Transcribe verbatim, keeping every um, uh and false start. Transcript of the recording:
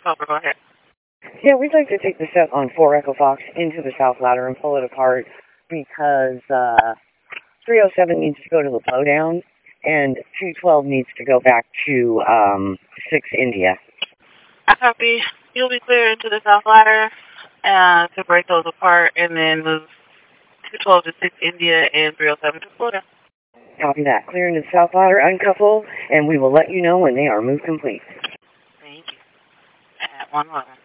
Papa, go ahead. Yeah, we'd like to take the set on four Echo Fox into the south ladder and pull it apart because uh, three oh seven needs to go to the blowdown and two twelve needs to go back to um, six India. I copy. You'll be clear into the south ladder uh, to break those apart and then move two twelve to six India and three oh seven to Florida. Copy that. Clear into the south ladder, uncouple, and we will let you know when they are moved complete. Thank you. At one eleven.